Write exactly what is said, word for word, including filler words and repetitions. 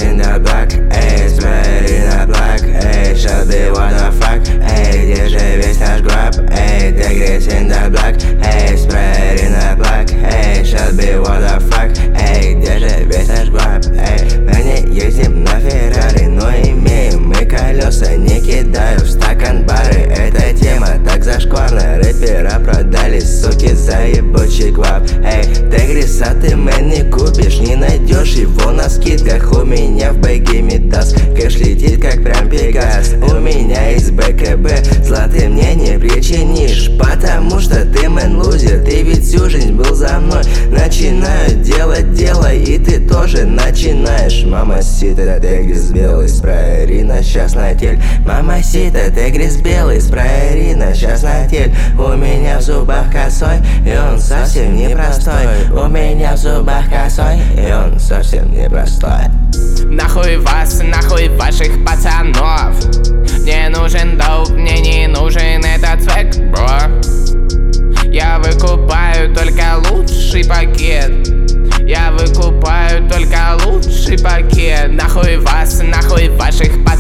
in the black, эй, spread in the black, эй, Shelby, what the fuck, эй, где же весь наш граб, эй, Tigris in the black, эй, spread in the black, эй, Shelby, what the fuck, эй, где же весь наш граб, эй, мы не ездим на Феррари, но имеем мы колеса, не кидаю в стакан бары, эта тема так зашкварная, рэпера продались, суки, за ебучий квап, эй, Тигриса ты мэн не купишь, не найдешь его на скидках, у меня в бэге Мидас, кэш летит как прям Пегас, у меня есть БКБ, зла ты мне не причинишь, потому что ты мэн лузер, ты ведь всю жизнь был за мной, начинаю делать дело, и ты тоже начинаешь, мамасита, Тигрис белый, спрей Рина, щас на тель, мамасита, Тигрис белый, спрей Рина, щас на тель, у меня в зубах косой, и он совсем непростой, у меня в зубах косой, и он совсем непростой. Нахуй вас, нахуй ваших пацанов, мне нужен доп, мне не нужен этот свек, бро. Я выкупаю только лучший пакет, я выкупаю только лучший пакет. Нахуй вас, нахуй ваших пацанов.